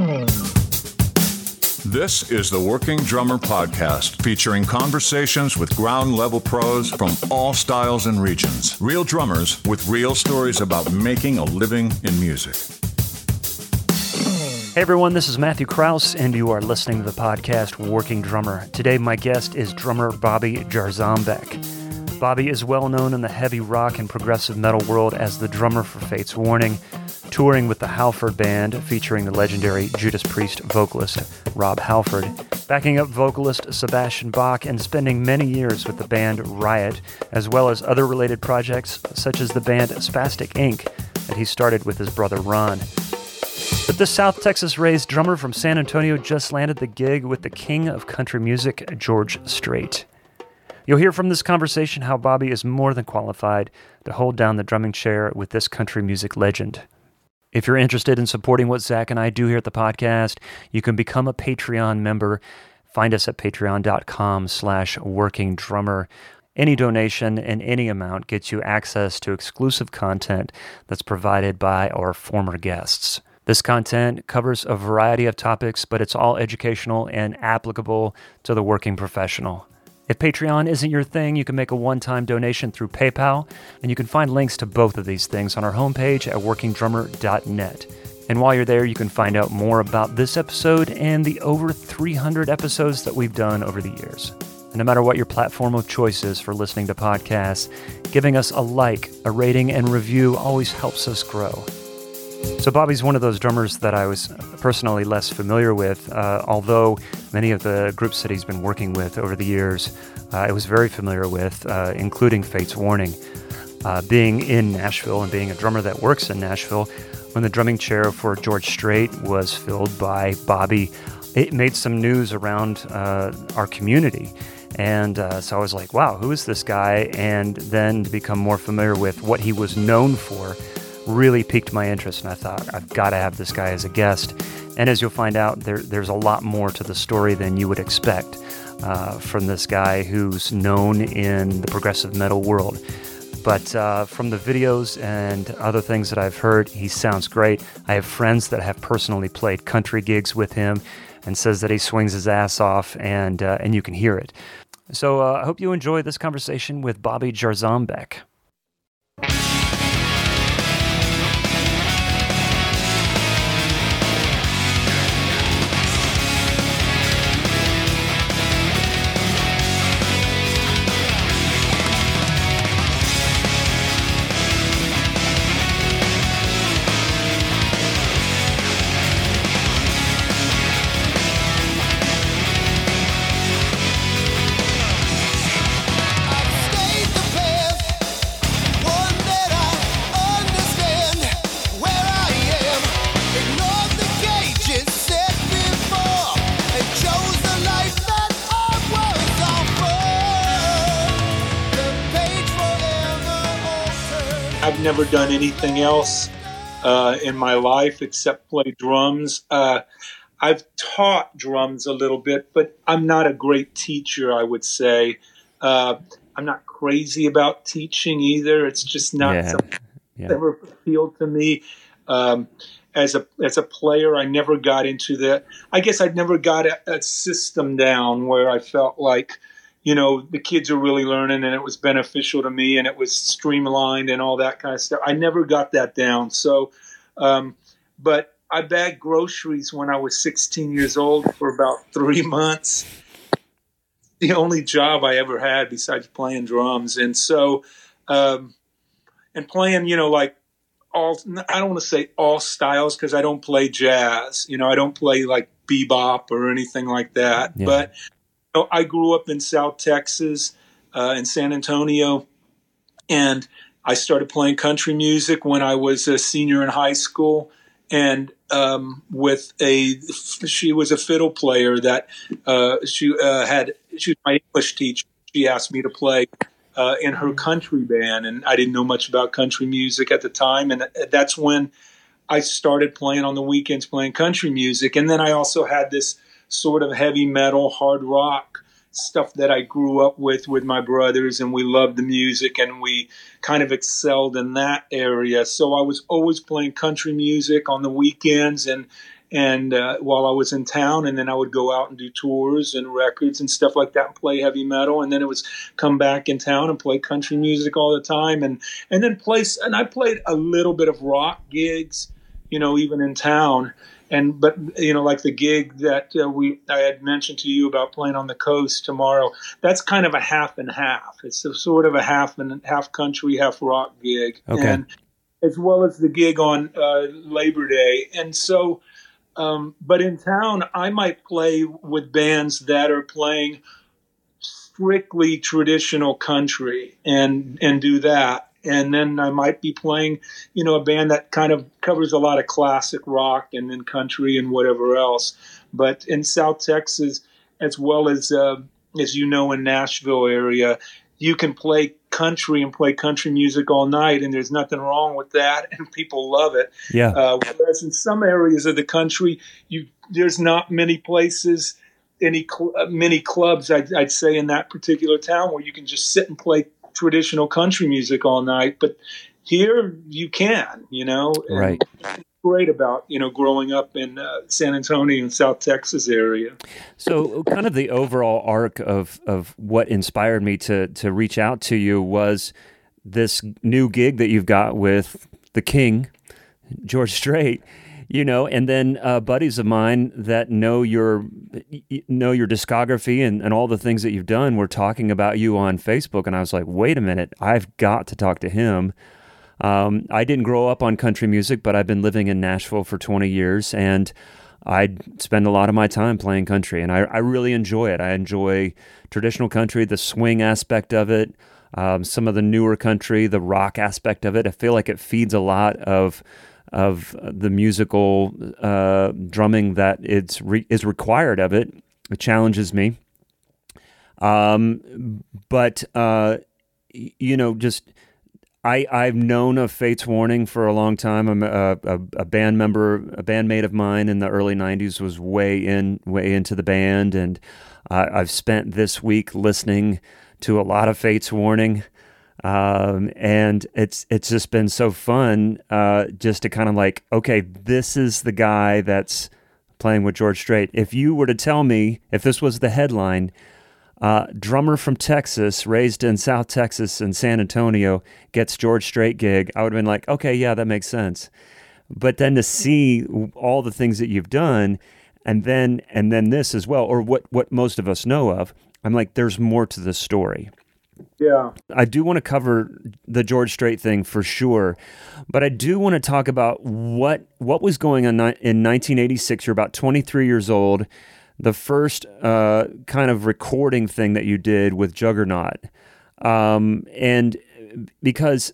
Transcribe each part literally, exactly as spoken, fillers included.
This is the Working Drummer Podcast, featuring conversations with ground-level pros from all styles and regions. Real drummers with real stories about making a living in music. Hey everyone, this is Matthew Krause, and you are listening to the podcast Working Drummer. Today, my guest is drummer Bobby Jarzombek. Bobby is well known in the heavy rock and progressive metal world as the drummer for Fates Warning, touring with the Halford Band featuring the legendary Judas Priest vocalist Rob Halford, backing up vocalist Sebastian Bach, and spending many years with the band Riot, as well as other related projects such as the band Spastic Incorporated that he started with his brother Ron. But this South Texas-raised drummer from San Antonio just landed the gig with the king of country music, George Strait. You'll hear from this conversation how Bobby is more than qualified to hold down the drumming chair with this country music legend. If you're interested in supporting what Zach and I do here at the podcast, you can become a Patreon member. Find us at patreon.com slash working drummer. Any donation and any amount gets you access to exclusive content that's provided by our former guests. This content covers a variety of topics, but it's all educational and applicable to the working professional. If Patreon isn't your thing, you can make a one-time donation through PayPal, and you can find links to both of these things on our homepage at working drummer dot net. And while you're there, you can find out more about this episode and the over three hundred episodes that we've done over the years. And no matter what your platform of choice is for listening to podcasts, giving us a like, a rating, and review always helps us grow. So Bobby's one of those drummers that I was personally less familiar with, uh, although many of the groups that he's been working with over the years, uh, I was very familiar with, uh, including Fates Warning. Uh, being in Nashville and being a drummer that works in Nashville, when the drumming chair for George Strait was filled by Bobby, it made some news around uh, our community. And uh, so I was like, wow, who is this guy? And then to become more familiar with what he was known for really piqued my interest, and I thought, I've got to have this guy as a guest. And as you'll find out, there, there's a lot more to the story than you would expect uh, from this guy who's known in the progressive metal world. But uh, from the videos and other things that I've heard, he sounds great. I have friends that have personally played country gigs with him and says that he swings his ass off, and, uh, and you can hear it. So uh, I hope you enjoy this conversation with Bobby Jarzombek. I've never done anything else uh, in my life except play drums. Uh, I've taught drums a little bit, but I'm not a great teacher, I would say. Uh, I'm not crazy about teaching either. It's just not yeah. something yeah. that ever appealed to me. Um, as a as a player, I never got into that. I guess I'd never got a, a system down where I felt like, you know, the kids are really learning and it was beneficial to me and it was streamlined and all that kind of stuff. I never got that down. So, um, but I bagged groceries when I was sixteen years old for about three months. The only job I ever had besides playing drums. And so, um, and playing, you know, like all, I don't want to say all styles because I don't play jazz. You know, I don't play like bebop or anything like that. Yeah. But I grew up in South Texas, uh, in San Antonio, and I started playing country music when I was a senior in high school. And um, with a, she was a fiddle player that uh, she uh, had. She was my English teacher. She asked me to play uh, in her country band, and I didn't know much about country music at the time. And that's when I started playing on the weekends, playing country music. And then I also had this sort of heavy metal, hard rock stuff that I grew up with with my brothers, and we loved the music and we kind of excelled in that area. So I was always playing country music on the weekends and and uh, while I was in town, and then I would go out and do tours and records and stuff like that, and play heavy metal, and then it was come back in town and play country music all the time, and and then play. And I played a little bit of rock gigs, you know, even in town. And but you know, like the gig that uh, we I had mentioned to you about playing on the coast tomorrow, that's kind of a half and half. It's a sort of a half and half country, half rock gig, okay. and as well as the gig on uh, Labor Day. And so, um, but in town, I might play with bands that are playing strictly traditional country, and and do that. And then I might be playing, you know, a band that kind of covers a lot of classic rock and then country and whatever else. But in South Texas, as well as, uh, as you know, in Nashville area, you can play country and play country music all night, and there's nothing wrong with that, and people love it. Yeah. Uh, whereas in some areas of the country, you there's not many places, any cl- many clubs, I'd, I'd say, in that particular town where you can just sit and play traditional country music all night. But here you can, you know, and right. It's great about, you know, growing up in uh, San Antonio and South Texas area. So kind of the overall arc of, of what inspired me to, to reach out to you was this new gig that you've got with the King, George Strait. You know, and then uh, buddies of mine that know your know your discography and, and all the things that you've done were talking about you on Facebook, and I was like, wait a minute, I've got to talk to him. Um, I didn't grow up on country music, but I've been living in Nashville for twenty years, and I spend a lot of my time playing country, and I, I really enjoy it. I enjoy traditional country, the swing aspect of it, um, some of the newer country, the rock aspect of it. I feel like it feeds a lot of of the musical uh, drumming that it's re- is required of it. It challenges me. Um, but, uh, you know, just I, I've known of Fates Warning for a long time. I'm a, a, a band member, a bandmate of mine in the early nineties was way in, way into the band. And uh, I've spent this week listening to a lot of Fates Warning. Um, and it's, it's just been so fun, uh, just to kind of like, okay, this is the guy that's playing with George Strait. If you were to tell me, if this was the headline, uh, drummer from Texas, raised in South Texas and San Antonio, gets George Strait gig, I would have been like, okay, yeah, that makes sense. But then to see all the things that you've done, and then, and then this as well, or what, what most of us know of, I'm like, there's more to the story. Yeah. I do want to cover the George Strait thing for sure, but I do want to talk about what what was going on in nineteen eighty-six. You're about twenty-three years old, the first uh, kind of recording thing that you did with Juggernaut. Um, and because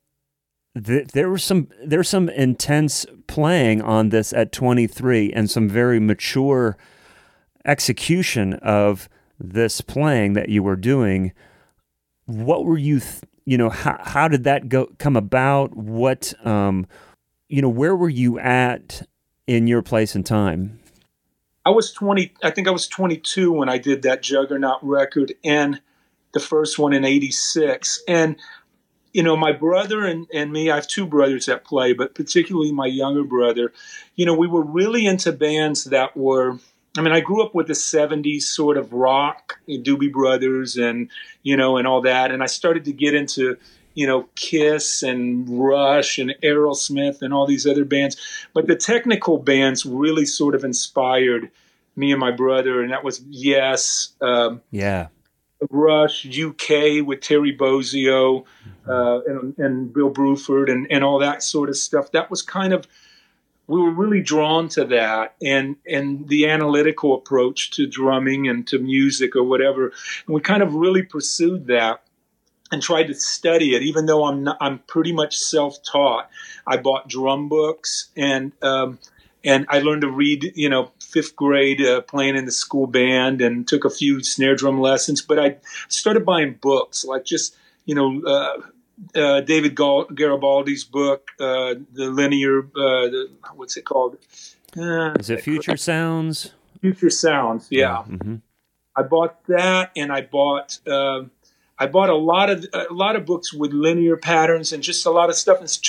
th- there was some there's some intense playing on this at twenty-three and some very mature execution of this playing that you were doing. What were you, th- you know, how, how did that go come about? What, um, you know, where were you at in your place and time? I was twenty, I think I was twenty-two when I did that Juggernaut record, and the first one in eighty-six. And, you know, my brother and, and me, I have two brothers that play, but particularly my younger brother, you know, we were really into bands that were, I mean, I grew up with the seventies sort of rock, Doobie Brothers and, you know, and all that. And I started to get into, you know, Kiss and Rush and Aerosmith and all these other bands. But the technical bands really sort of inspired me and my brother. And that was Yes, um, yeah, Rush, U K with Terry Bozzio uh, and, and Bill Bruford and, and all that sort of stuff. That was kind of, we were really drawn to that and, and the analytical approach to drumming and to music or whatever. And we kind of really pursued that and tried to study it, even though I'm not, I'm pretty much self-taught. I bought drum books and, um, and I learned to read, you know, fifth grade, uh, playing in the school band, and took a few snare drum lessons. But I started buying books, like just, you know, uh, Uh, David Garibaldi's book, uh, the linear, uh, the, what's it called? Uh, Is it Future Sounds? Future Sounds, yeah. Mm-hmm. I bought that, and I bought, uh, I bought a lot of a lot of books with linear patterns and just a lot of stuff. It's just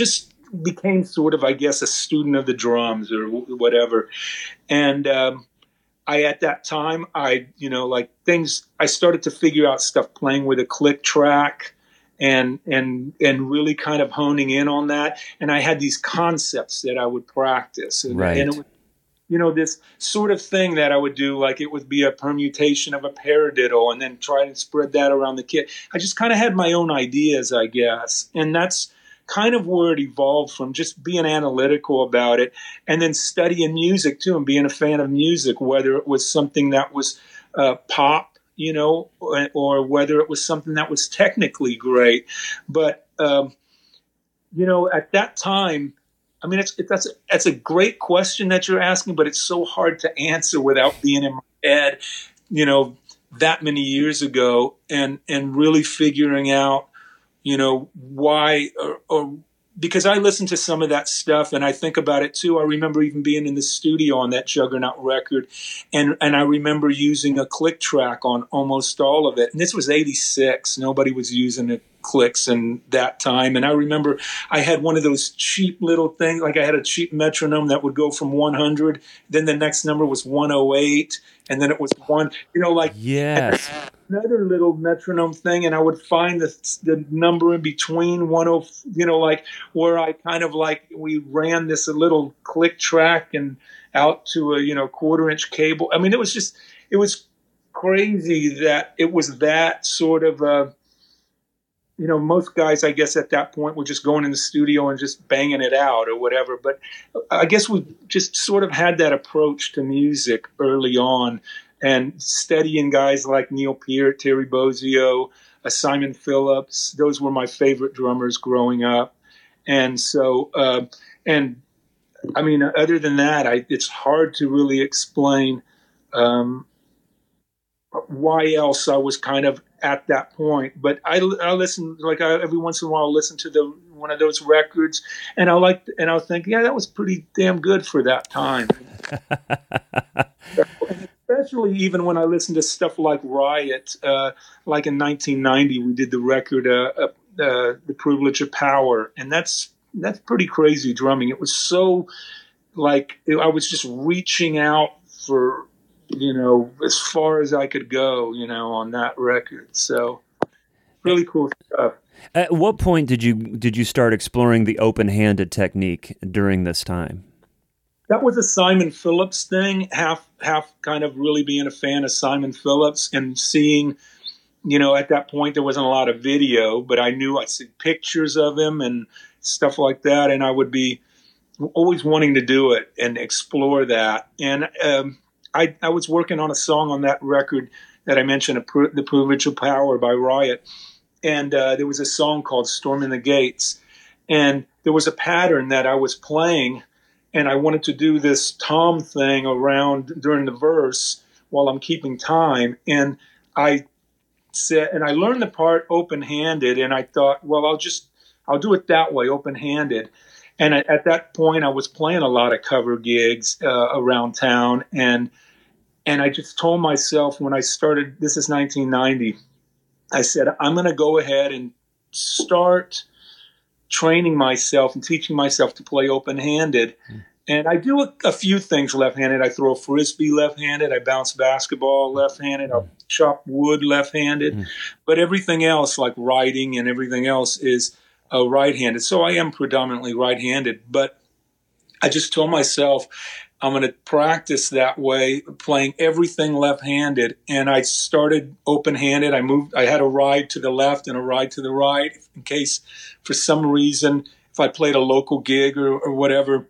became sort of, I guess, a student of the drums or whatever. And um, I, at that time, I, you know, like things, I started to figure out stuff playing with a click track and, and, and really kind of honing in on that. And I had these concepts that I would practice. And, right. and it was, you know, this sort of thing that I would do, like it would be a permutation of a paradiddle and then try and spread that around the kit. I just kind of had my own ideas, I guess. And that's kind of where it evolved from, just being analytical about it and then studying music too and being a fan of music, whether it was something that was uh, pop, you know, or, or whether it was something that was technically great. But, um, you know, at that time, I mean, it's, it, that's, a, that's a great question that you're asking, but it's so hard to answer without being in my head, you know, that many years ago and, and really figuring out, you know, why, or, or because I listen to some of that stuff and I think about it too. I remember even being in the studio on that Juggernaut record, and, and I remember using a click track on almost all of it. And this was eighty-six. Nobody was using the clicks in that time. And I remember I had one of those cheap little things, like I had a cheap metronome that would go from one hundred, then the next number was one oh eight, and then it was one, you know, like yes. another little metronome thing, and I would find the the number in between one oh, you know, like where I kind of like we ran this a little click track and out to a, you know, quarter inch cable. I mean, it was just, it was crazy that it was that sort of a, you know, most guys, I guess, at that point were just going in the studio and just banging it out or whatever. But I guess we just sort of had that approach to music early on, and studying guys like Neil Peart, Terry Bozzio, uh, Simon Phillips. Those were my favorite drummers growing up. And so, uh, and I mean, other than that, I, it's hard to really explain um, why else I was kind of at that point. But I, I listen, like I, every once in a while, I'll listen to the one of those records, and I'll like, and I'll think, yeah, that was pretty damn good for that time. Especially even when I listen to stuff like Riot, uh, like in nineteen ninety, we did the record, uh, uh, uh, The Privilege of Power, and that's that's pretty crazy drumming. It was so, like, I was just reaching out for, you know, as far as I could go, you know, on that record. So really cool stuff. At what point did you did you start exploring the open-handed technique during this time? That was a Simon Phillips thing, half half kind of really being a fan of Simon Phillips and seeing, you know, at that point there wasn't a lot of video, but I knew I'd see pictures of him and stuff like that, and I would be always wanting to do it and explore that. And um, I, I was working on a song on that record that I mentioned, The Privilege of Power by Riot, and uh, there was a song called Storming the Gates, and there was a pattern that I was playing, and I wanted to do this tom thing around during the verse while I'm keeping time. And I said, and I learned the part open-handed, and I thought, well, I'll just, I'll do it that way, open-handed. And at, at that point, I was playing a lot of cover gigs uh, around town, and and I just told myself when I started, this is nineteen ninety, I said, I'm going to go ahead and start training myself and teaching myself to play open-handed. Mm. And I do a, a few things left-handed. I throw a Frisbee left-handed. I bounce basketball left-handed. I chop wood left-handed. Mm. But everything else, like writing and everything else, is uh, right-handed. So I am predominantly right-handed. But I just told myself I'm going to practice that way, playing everything left-handed. And I started open-handed. I moved. I had a ride to the left and a ride to the right in case, for some reason, if I played a local gig or, or whatever,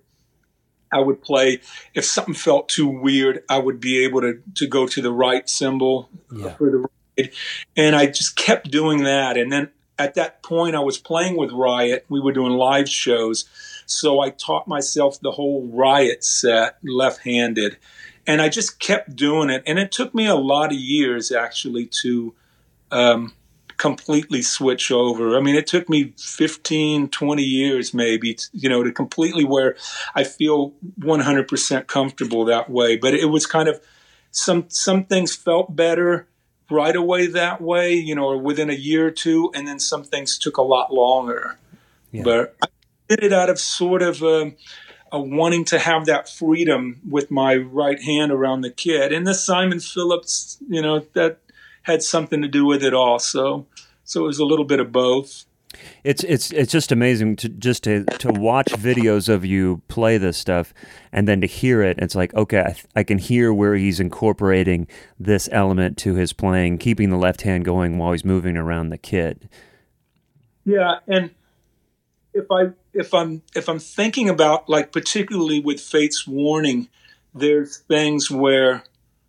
I would play. If something felt too weird, I would be able to to go to the right cymbal yeah. for the ride. And I just kept doing that. And then at that point, I was playing with Riot. We were doing live shows. So I taught myself the whole Riot set left-handed, and I just kept doing it. And it took me a lot of years, actually, to um, completely switch over. I mean, it took me fifteen, twenty years maybe, to, you know, to completely where I feel one hundred percent comfortable that way. But it was kind of, some some things felt better right away that way, you know, or within a year or two, and then some things took a lot longer. Yeah. But I, did it out of sort of a, a wanting to have that freedom with my right hand around the kit. And the Simon Phillips, you know, that had something to do with it also. So it was a little bit of both. It's it's it's just amazing to just to, to watch videos of you play this stuff and then to hear it. It's like, okay, I, I can hear where he's incorporating this element to his playing, keeping the left hand going while he's moving around the kit. Yeah, and if I if I'm if I'm thinking about, like, particularly with Fate's Warning, there's things where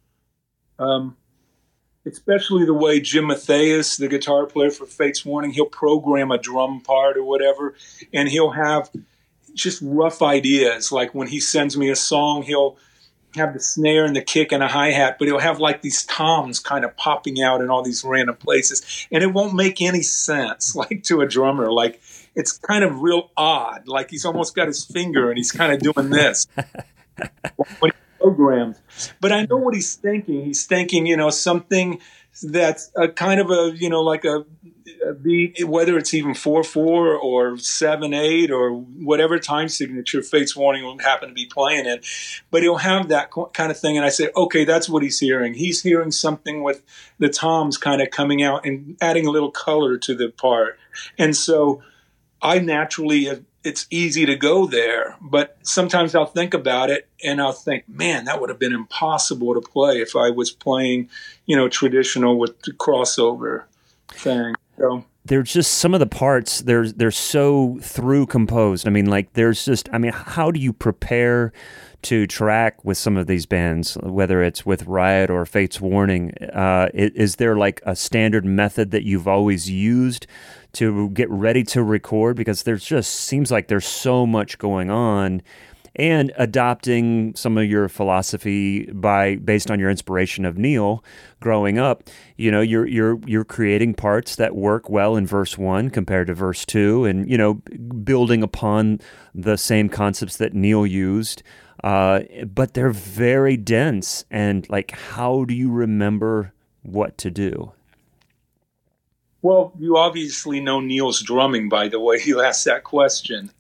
um especially the way Jim Mathias, the guitar player for Fate's Warning, he'll program a drum part or whatever, and he'll have just rough ideas. Like when he sends me a song, he'll have the snare and the kick and a hi-hat, but he'll have like these toms kind of popping out in all these random places, and it won't make any sense, like, to a drummer. Like, it's kind of real odd. Like he's almost got his finger and he's kind of doing this. When programmed, but I know what he's thinking. He's thinking, you know, something that's a kind of a, you know, like a, a beat, whether it's even four four or seven eight or whatever time signature Fate's Warning will happen to be playing in, but he'll have that kind of thing. And I say, okay, that's what he's hearing. He's hearing something with the toms kind of coming out and adding a little color to the part, and so I naturally have, it's easy to go there, but sometimes I'll think about it and I'll think, man, that would have been impossible to play if I was playing, you know, traditional with the crossover thing. So there's just some of the parts, they're, they're so through composed. I mean, like there's just, I mean, how do you prepare to track with some of these bands, whether it's with Riot or Fate's Warning? Uh, is, is there like a standard method that you've always used to get ready to record? Because there's just seems like there's so much going on, and adopting some of your philosophy by based on your inspiration of Neil growing up. You know, you're you're you're creating parts that work well in verse one compared to verse two, and you know, building upon the same concepts that Neil used. Uh, but they're very dense, and like, how do you remember what to do? Well, you obviously know Neil's drumming by the way you asked that question.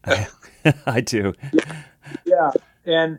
I do. Yeah, yeah. And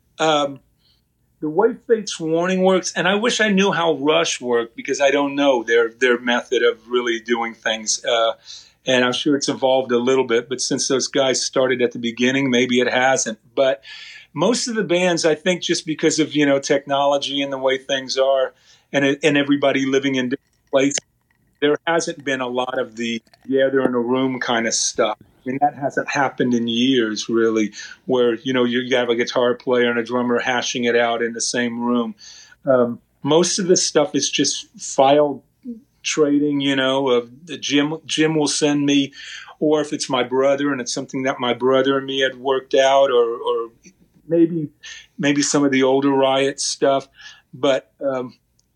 um, the way Fate's Warning works, and I wish I knew how Rush worked, because I don't know their their method of really doing things. Uh, and I'm sure it's evolved a little bit, but since those guys started at the beginning, maybe it hasn't. But most of the bands, I think, just because of, you know, technology and the way things are, and and everybody living in different places, there hasn't been a lot of the, yeah, they're in a room kind of stuff. I mean, that hasn't happened in years, really, where, you know, you, you have a guitar player and a drummer hashing it out in the same room. Um, most of this stuff is just file trading, you know, of the Jim, Jim will send me, or if it's my brother and it's something that my brother and me had worked out, or, or maybe, maybe some of the older Riot stuff. But um,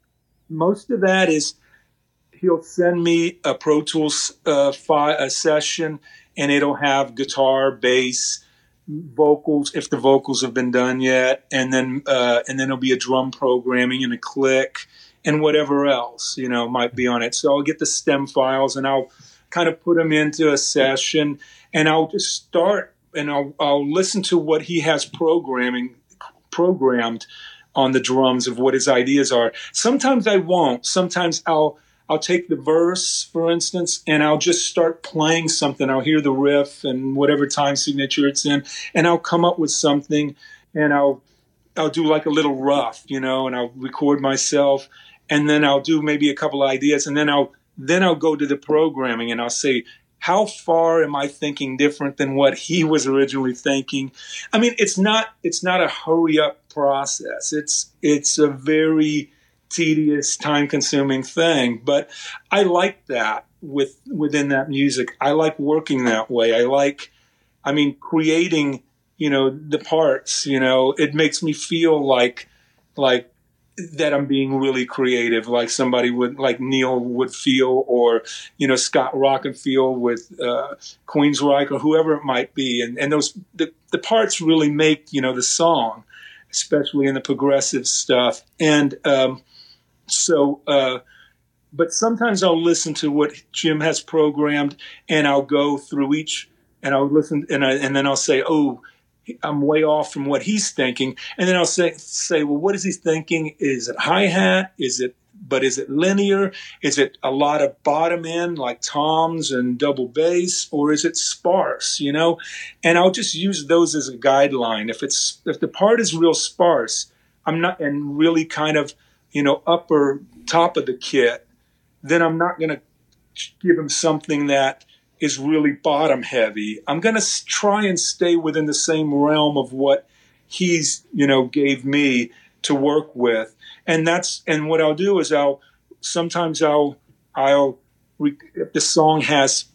most of that is, he'll send me a Pro Tools uh, fi- a session, and it'll have guitar, bass, vocals, if the vocals have been done yet, and then uh, and then it'll be a drum programming and a click and whatever else, you know, might be on it. So I'll get the stem files and I'll kind of put them into a session, and I'll just start and I'll I'll listen to what he has programming programmed on the drums of what his ideas are. Sometimes I won't. Sometimes I'll I'll take the verse, for instance, and I'll just start playing something. I'll hear the riff and whatever time signature it's in, and I'll come up with something, and I'll I'll do like a little rough, you know, and I'll record myself, and then I'll do maybe a couple of ideas, and then I'll then I'll go to the programming, and I'll say, how far am I thinking different than what he was originally thinking? I mean, it's not it's not a hurry up process. It's it's a very tedious, time-consuming thing, but I like that with within that music. I like working that way. I like, I mean, creating, you know, the parts. You know, it makes me feel like, like that I'm being really creative, like somebody would, like Neil would feel, or you know, Scott Rockin feel with uh, Queensryche or whoever it might be, and and those the the parts really make, you know, the song, especially in the progressive stuff, and. Um, So, uh, but sometimes I'll listen to what Jim has programmed, and I'll go through each and I'll listen, and I, and then I'll say, oh, I'm way off from what he's thinking. And then I'll say, say, well, what is he thinking? Is it hi-hat? Is it, but is it linear? Is it a lot of bottom end like toms and double bass, or is it sparse, you know? And I'll just use those as a guideline. If it's, if the part is real sparse, I'm not, and really kind of, you know, upper top of the kit, then I'm not going to give him something that is really bottom heavy. I'm going to try and stay within the same realm of what he's, you know, gave me to work with. And that's, and what I'll do is I'll, sometimes I'll, I'll, if the song has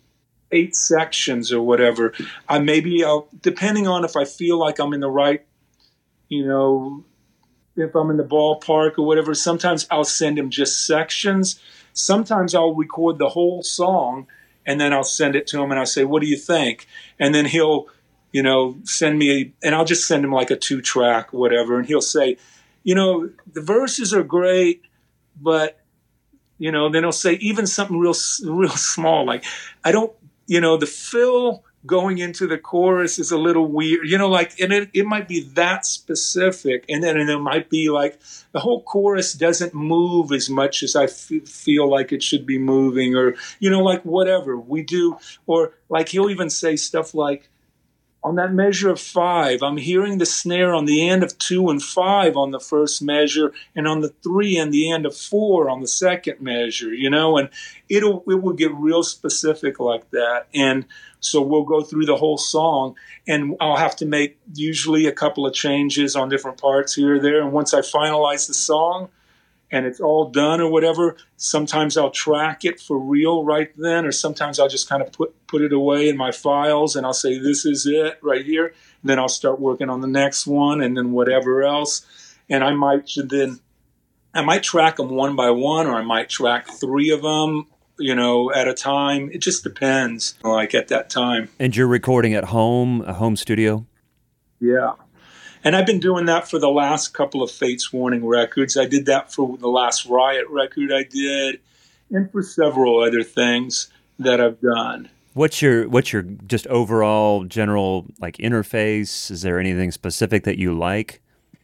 eight sections or whatever, I maybe I'll, depending on if I feel like I'm in the right, you know, if I'm in the ballpark or whatever, sometimes I'll send him just sections. Sometimes I'll record the whole song, and then I'll send it to him and I'll say, what do you think? And then he'll, you know, send me, a, and I'll just send him like a two track, whatever. And he'll say, you know, the verses are great, but, you know, then he'll say even something real, real small. Like, I don't, you know, the fill going into the chorus is a little weird, you know, like, and it, it might be that specific. And then and it might be like the whole chorus doesn't move as much as I f- feel like it should be moving, or, you know, like whatever we do. Or like he'll even say stuff like, on that measure of five, I'm hearing the snare on the end of two and five on the first measure, and on the three and the end of four on the second measure, you know, and it'll, it will get real specific like that. And so we'll go through the whole song, and I'll have to make usually a couple of changes on different parts here or there. And once I finalize the song and it's all done or whatever, sometimes I'll track it for real right then, or sometimes I'll just kind of put, put it away in my files and I'll say, this is it right here. And then I'll start working on the next one, and then whatever else. And I might then, I might track them one by one, or I might track three of them, you know, at a time. It just depends, like at that time. And you're recording at home, a home studio? Yeah. And I've been doing that for the last couple of Fates Warning records. I did that for the last Riot record I did, and for several other things that I've done. What's your what's your just overall general like interface? Is there anything specific that you like?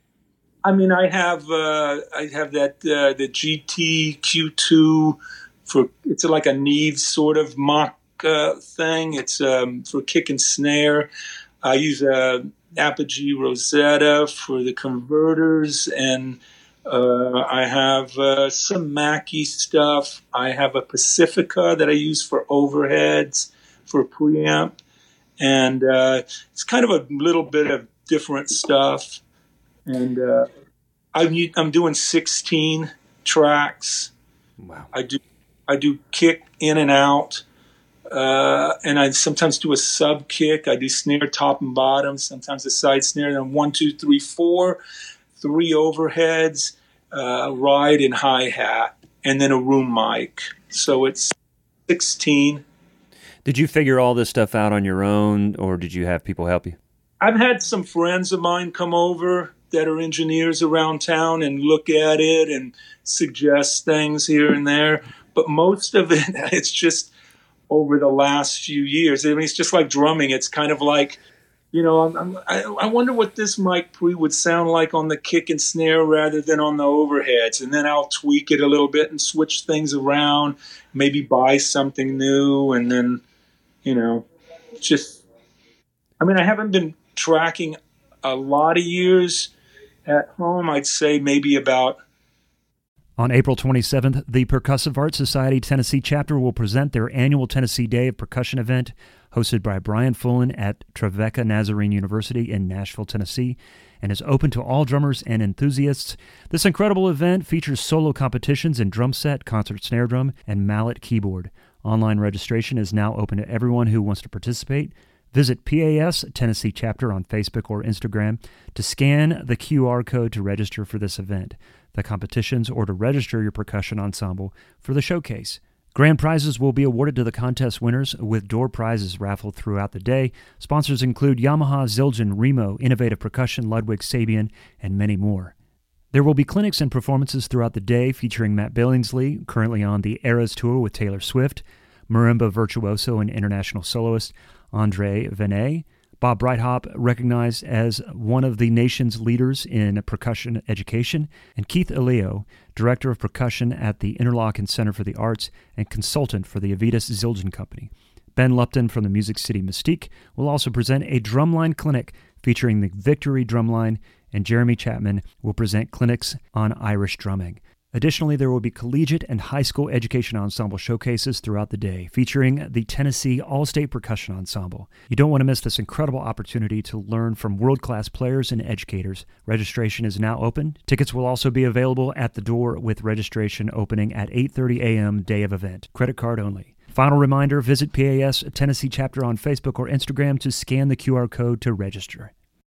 I mean, I have uh, I have that uh, the G T Q two for, it's like a Neve sort of mock uh, thing. It's um, for kick and snare. I use a Apogee Rosetta for the converters, and uh, I have uh, some Mackie stuff. I have a Pacifica that I use for overheads, for preamp, and uh, it's kind of a little bit of different stuff. And uh, I'm, I'm doing sixteen tracks. Wow. I do I do kick in and out. Uh, and I sometimes do a sub kick. I do snare top and bottom, sometimes a side snare, then one, two, three, four, three overheads, uh, ride and hi-hat, and then a room mic. So it's sixteen. Did you figure all this stuff out on your own, or did you have people help you? I've had some friends of mine come over that are engineers around town and look at it and suggest things here and there. But most of it, it's just over the last few years. I mean, it's just like drumming. It's kind of like, you know, I'm, I'm, I, I wonder what this mic pre would sound like on the kick and snare rather than on the overheads. And then I'll tweak it a little bit and switch things around, maybe buy something new. And then, you know, just, I mean, I haven't been tracking a lot of years at home. I'd say maybe about. On April twenty-seventh, the Percussive Arts Society Tennessee chapter will present their annual Tennessee Day of Percussion event, hosted by Brian Fullen at Trevecca Nazarene University in Nashville, Tennessee, and is open to all drummers and enthusiasts. This incredible event features solo competitions in drum set, concert snare drum, and mallet keyboard. Online registration is now open to everyone who wants to participate. Visit P A S Tennessee Chapter on Facebook or Instagram to scan the Q R code to register for this event, the competitions, or to register your percussion ensemble for the showcase. Grand prizes will be awarded to the contest winners, with door prizes raffled throughout the day. Sponsors include Yamaha, Zildjian, Remo, Innovative Percussion, Ludwig, Sabian, and many more. There will be clinics and performances throughout the day featuring Matt Billingsley, currently on the Eras Tour with Taylor Swift, marimba virtuoso and international soloist, Andre Venet, Bob Breithaupt, recognized as one of the nation's leaders in percussion education, and Keith Elio, Director of Percussion at the Interlochen Center for the Arts and consultant for the Avitas Zildjian Company. Ben Lupton from the Music City Mystique will also present a drumline clinic featuring the Victory Drumline, and Jeremy Chapman will present clinics on Irish drumming. Additionally, there will be collegiate and high school education ensemble showcases throughout the day, featuring the Tennessee All-State Percussion Ensemble. You don't want to miss this incredible opportunity to learn from world-class players and educators. Registration is now open. Tickets will also be available at the door with registration opening at eight thirty a.m. day of event. Credit card only. Final reminder, visit P A S Tennessee chapter on Facebook or Instagram to scan the Q R code to register.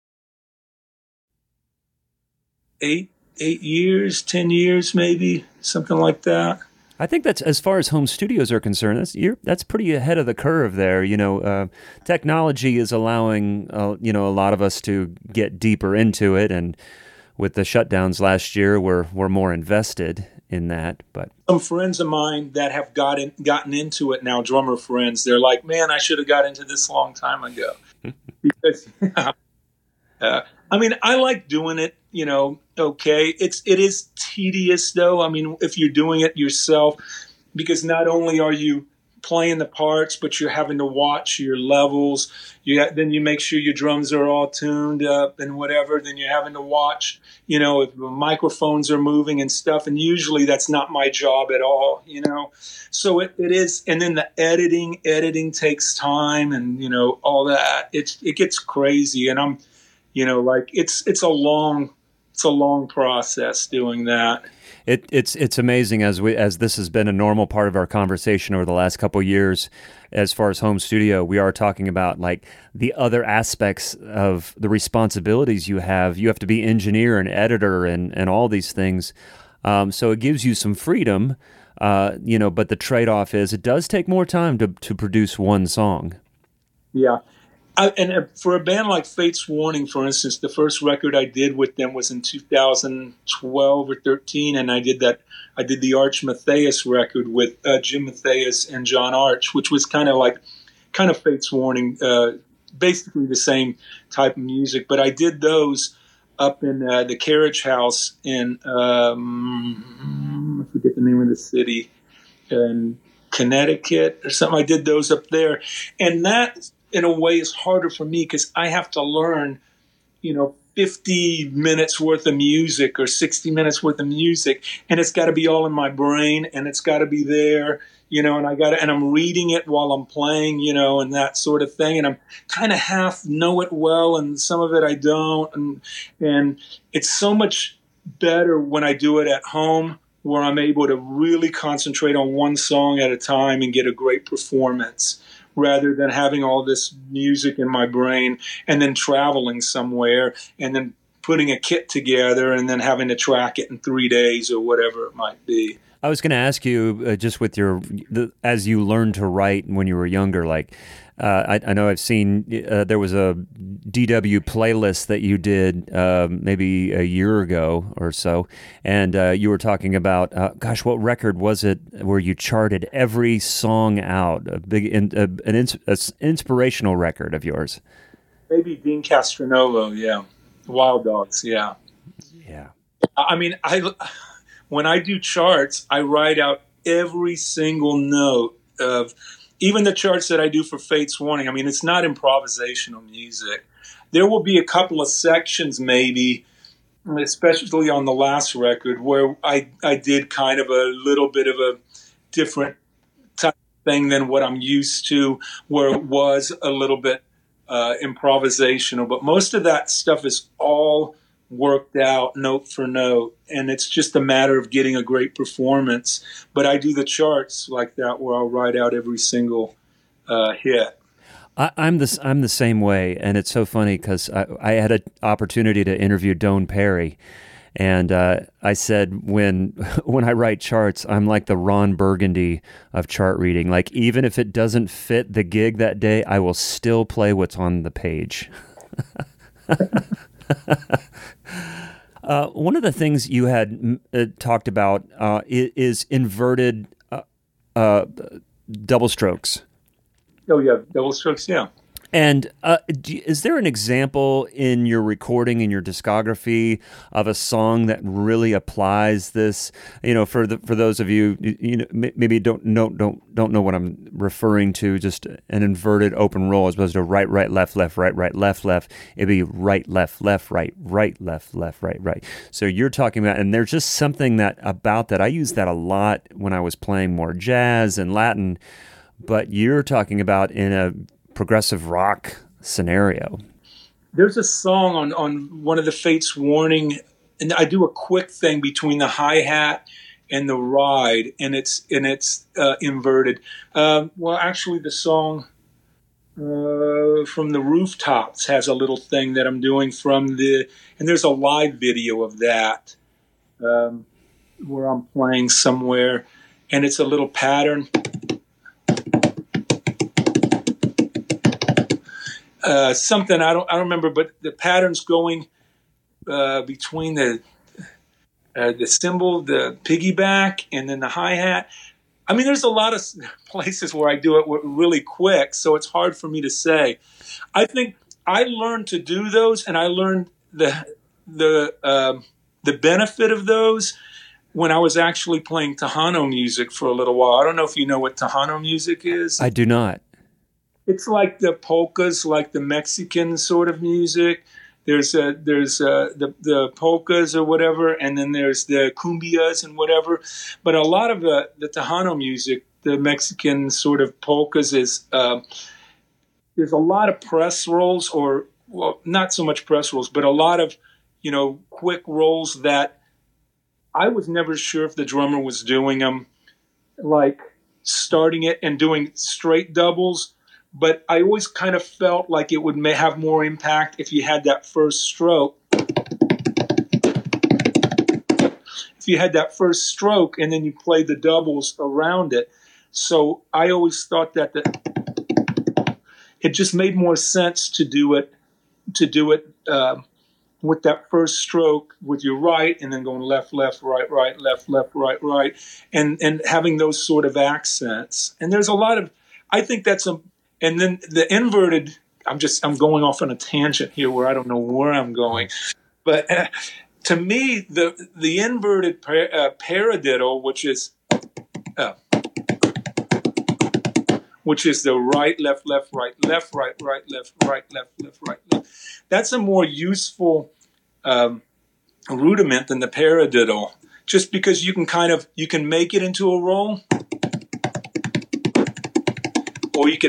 Eight eight years, ten years, maybe something like that. I think that's, as far as home studios are concerned, that's you're, that's pretty ahead of the curve there. You know, uh, technology is allowing uh, you know a lot of us to get deeper into it, and with the shutdowns last year, we're we're more invested in that. But some friends of mine that have gotten gotten into it now, drummer friends, they're like, "Man, I should have got into this a long time ago." Because, uh, I mean, I like doing it. You know, okay. It's, it is tedious though. I mean, if you're doing it yourself, because not only are you playing the parts, but you're having to watch your levels. You ha- then you make sure your drums are all tuned up and whatever. Then you're having to watch, you know, if the microphones are moving and stuff. And usually that's not my job at all, you know. So it, it is. And then the editing, editing takes time and, you know, all that. It's, it gets crazy. And I'm, you know, like it's, it's a long, It's a long process doing that. It, it's it's amazing as we as this has been a normal part of our conversation over the last couple of years. As far as home studio, we are talking about like the other aspects of the responsibilities you have. You have to be engineer and editor and, and all these things. Um, so it gives you some freedom, uh, you know. But the trade-off is it does take more time to to produce one song. Yeah. I, and for a band like Fates Warning, for instance, the first record I did with them was in two thousand twelve or thirteen, and I did that. I did the Arch Matthias record with uh, Jim Matthias and John Arch, which was kind of like, kind of Fates Warning, uh, basically the same type of music. But I did those up in uh, the Carriage House in, um, I forget the name of the city, in Connecticut or something. I did those up there, and that, in a way, is harder for me because I have to learn, you know, fifty minutes worth of music or sixty minutes worth of music, and it's got to be all in my brain, and it's got to be there, you know, and I got to, and I'm reading it while I'm playing, you know, and that sort of thing, and I'm kind of half know it well, and some of it I don't, and and it's so much better when I do it at home, where I'm able to really concentrate on one song at a time and get a great performance, rather than having all this music in my brain and then traveling somewhere and then putting a kit together and then having to track it in three days or whatever it might be. I was going to ask you, uh, just with your, the, as you learned to write when you were younger, like, uh, I, I know I've seen, uh, there was a D W playlist that you did uh, maybe a year ago or so, and uh, you were talking about, uh, gosh, what record was it where you charted every song out, a big, in, a, an ins, a inspirational record of yours? Maybe Dean Castronovo, yeah. Wild Dogs, yeah. Yeah. I mean, I... when I do charts, I write out every single note of even the charts that I do for Fates Warning. I mean, it's not improvisational music. There will be a couple of sections maybe, especially on the last record, where I, I did kind of a little bit of a different type of thing than what I'm used to, where it was a little bit uh, improvisational. But most of that stuff is all worked out note for note, and it's just a matter of getting a great performance. But I do the charts like that, where I'll write out every single uh, hit. I, I'm the I'm the same way, and it's so funny because I, I had an opportunity to interview Doane Perry, and uh, I said when when I write charts, I'm like the Ron Burgundy of chart reading. Like, even if it doesn't fit the gig that day, I will still play what's on the page. Uh, one of the things you had uh, talked about uh, is inverted uh, uh, double strokes. Oh, yeah, double strokes, yeah. And uh, do, is there an example in your recording, in your discography, of a song that really applies this? You know, for the for those of you, you, you know, maybe don't know don't don't know what I'm referring to. Just an inverted open roll as opposed to right, right, left, left, right, right, left, left. It'd be right, left, left, right, right, left, left, right, right. So you're talking about, and there's just something that about that. I use that a lot when I was playing more jazz and Latin, but you're talking about in a progressive rock scenario. There's a song on, on one of the Fates Warning, and I do a quick thing between the hi-hat and the ride, and it's and it's uh, inverted. Um, well, actually, the song uh, from the Rooftops has a little thing that I'm doing from the, and there's a live video of that um, where I'm playing somewhere, and it's a little pattern. Uh, something I don't I don't remember, but the pattern's going uh, between the uh, the cymbal, the piggyback, and then the hi-hat. I mean, there's a lot of places where I do it really quick, so it's hard for me to say. I think I learned to do those, and I learned the the uh, the benefit of those when I was actually playing Tejano music for a little while. I don't know if you know what Tejano music is. I do not. It's like the polkas, like the Mexican sort of music. There's uh, there's uh, the the polkas or whatever, and then there's the cumbias and whatever. But a lot of the, the Tejano music, the Mexican sort of polkas, is uh, there's a lot of press rolls, or well, not so much press rolls, but a lot of you know quick rolls that I was never sure if the drummer was doing them, like starting it and doing straight doubles. But I always kind of felt like it would may have more impact if you had that first stroke. If you had that first stroke and then you played the doubles around it. So I always thought that the, it just made more sense to do it to do it uh, with that first stroke with your right, and then going left, left, right, right, left, left, right, right, and and having those sort of accents. And there's a lot of, I think that's a. And then the inverted, I'm just, I'm going off on a tangent here where I don't know where I'm going. But uh, to me, the the inverted par, uh, paradiddle, which is, uh, which is the right, left, left, right, left, right, right, left, right, left, left, right, left. That's a more useful um, rudiment than the paradiddle, just because you can kind of, you can make it into a roll, or you can.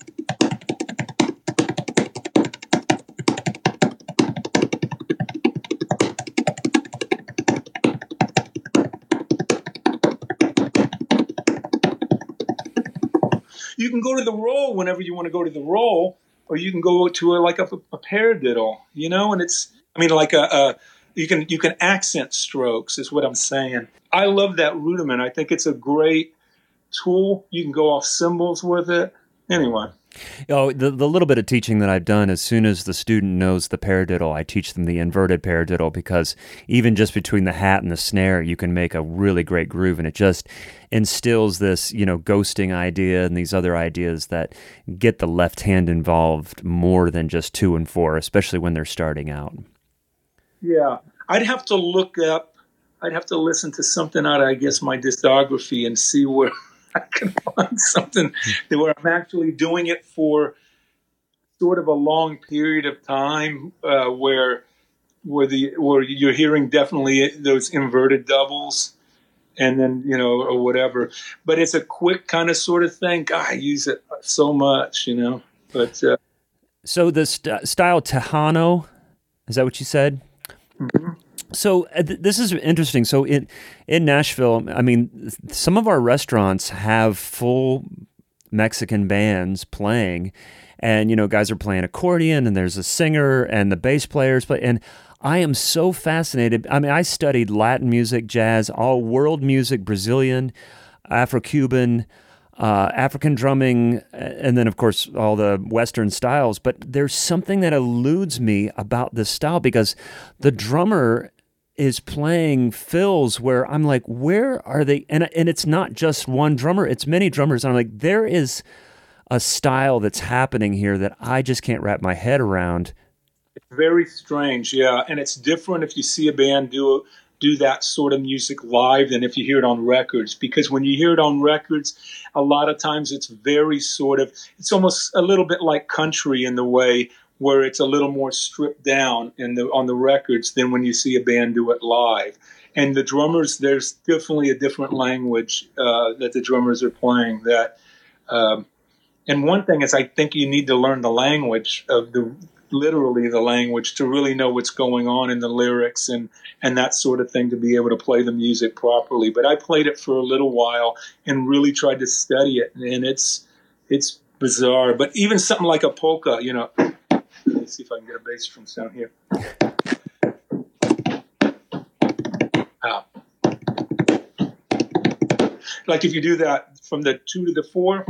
You can go to the roll whenever you want to go to the roll, or you can go to a, like a, a paradiddle, you know. And it's, I mean, like a, a you can you can accent strokes is what I'm saying. I love that rudiment. I think it's a great tool. You can go off cymbals with it. Anyway. Oh, the the little bit of teaching that I've done, as soon as the student knows the paradiddle, I teach them the inverted paradiddle, because even just between the hat and the snare, you can make a really great groove, and it just instills this, you know, ghosting idea and these other ideas that get the left hand involved more than just two and four, especially when they're starting out. Yeah, I'd have to look up, I'd have to listen to something out of, I guess, my discography and see where I can find something where I'm actually doing it for sort of a long period of time, uh, where where the where you're hearing definitely those inverted doubles, and then you know or whatever. But it's a quick kind of sort of thing. God, I use it so much, you know. But uh, so the st- style Tejano, is that what you said? Mm-hmm. So uh, th- this is interesting. So in in Nashville, I mean, some of our restaurants have full Mexican bands playing, and you know, guys are playing accordion, and there's a singer, and the bass players play. And I am so fascinated. I mean, I studied Latin music, jazz, all world music, Brazilian, Afro-Cuban, uh, African drumming, and then of course all the Western styles. But there's something that eludes me about this style, because the drummer is playing fills where I'm like, where are they? And and it's not just one drummer, it's many drummers. And I'm like, there is a style that's happening here that I just can't wrap my head around. It's very strange, yeah, and it's different if you see a band do do that sort of music live than if you hear it on records. Because when you hear it on records, a lot of times it's very sort of, it's almost a little bit like country in the way where it's a little more stripped down in the on the records than when you see a band do it live. And the drummers, there's definitely a different language uh, that the drummers are playing. That, um, and one thing is, I think you need to learn the language of the, literally the language, to really know what's going on in the lyrics and and that sort of thing, to be able to play the music properly. But I played it for a little while and really tried to study it, and it's it's bizarre. But even something like a polka, you know. Let's see if I can get a bass drum sound here. Ah. Like if you do that from the two to the four.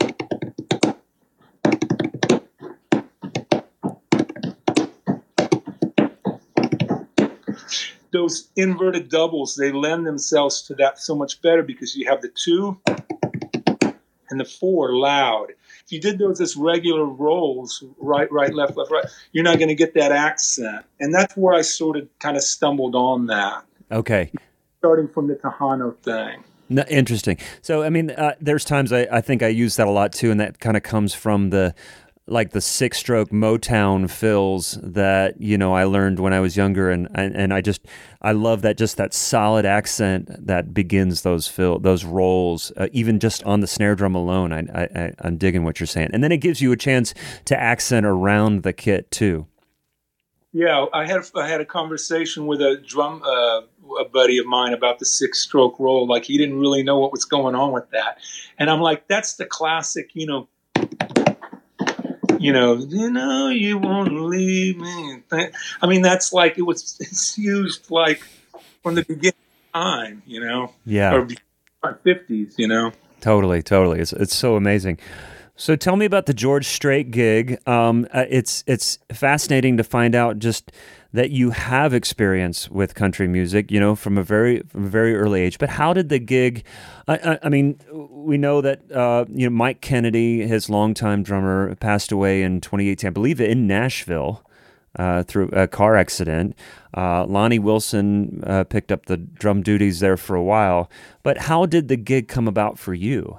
Those inverted doubles, they lend themselves to that so much better because you have the two and the four loud. If you did those as regular rolls, right, right, left, left, right, you're not going to get that accent. And that's where I sort of kind of stumbled on that. Okay. Starting from the Tejano thing. No, interesting. So, I mean, uh, there's times I, I think I use that a lot too, and that kind of comes from the, like the six-stroke Motown fills that, you know, I learned when I was younger, and and, and I just, I love that, just that solid accent that begins those fill, those rolls, uh, even just on the snare drum alone. I, I, I'm digging what you're saying. And then it gives you a chance to accent around the kit too. Yeah, I had I had a conversation with a drum uh, a buddy of mine about the six-stroke roll. Like, he didn't really know what was going on with that, and I'm like, that's the classic, you know, you know, you know, you won't leave me. I mean, that's like, it was it's used like from the beginning of time, you know, yeah, or fifties, you know. Totally, totally. It's it's so amazing. So tell me about the George Strait gig. Um, uh, it's it's fascinating to find out just that you have experience with country music, you know, from a very from a very early age. But how did the gig? I, I, I mean, we know that uh, you know Mike Kennedy, his longtime drummer, passed away in twenty eighteen, I believe, in Nashville uh, through a car accident. Uh, Lonnie Wilson uh, picked up the drum duties there for a while. But how did the gig come about for you?